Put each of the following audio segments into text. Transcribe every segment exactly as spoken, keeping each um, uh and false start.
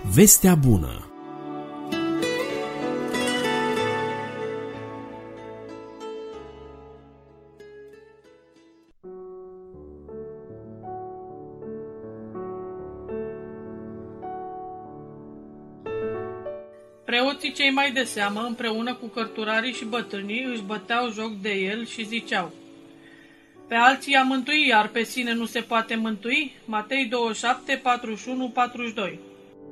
Vestea bună. Preoții cei mai de seamă, împreună cu cărturarii și bătrânii, își băteau joc de el și ziceau: pe alții a mântui, iar pe sine nu se poate mântui? Matei douăzeci și șapte, patruzeci și unu, patruzeci și doi.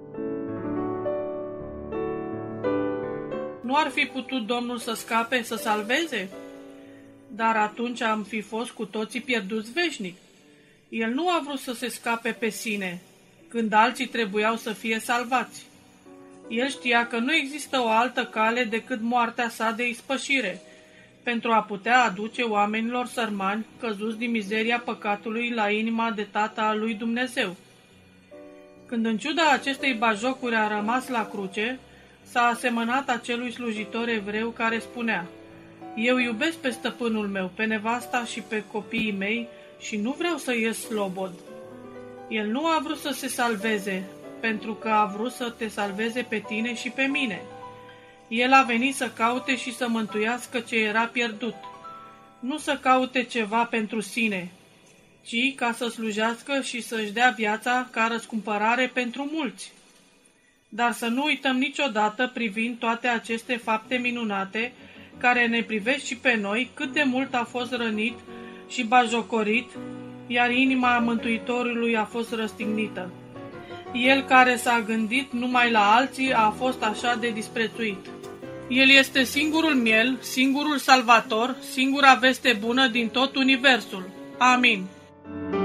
Nu ar fi putut Domnul să scape, să salveze? Dar atunci am fi fost cu toții pierduți veșnic. El nu a vrut să se scape pe sine, când alții trebuiau să fie salvați. El știa că nu există o altă cale decât moartea sa de ispășire, pentru a putea aduce oamenilor sărmani căzuți din mizeria păcatului la inima de tată al lui Dumnezeu. Când în ciuda acestei bajocuri a rămas la cruce, s-a asemănat acelui slujitor evreu care spunea: eu iubesc pe stăpânul meu, pe nevasta și pe copiii mei și nu vreau să ies slobod. El nu a vrut să se salveze, pentru că a vrut să te salveze pe tine și pe mine. El a venit să caute și să mântuiască ce era pierdut, nu să caute ceva pentru sine, ci ca să slujească și să-și dea viața ca răscumpărare pentru mulți. Dar să nu uităm niciodată, privind toate aceste fapte minunate, care ne privesc și pe noi, cât de mult a fost rănit și bajocorit, iar inima Mântuitorului a fost răstignită. El care s-a gândit numai la alții a fost așa de disprețuit. El este singurul miel, singurul salvator, singura veste bună din tot universul. Amin.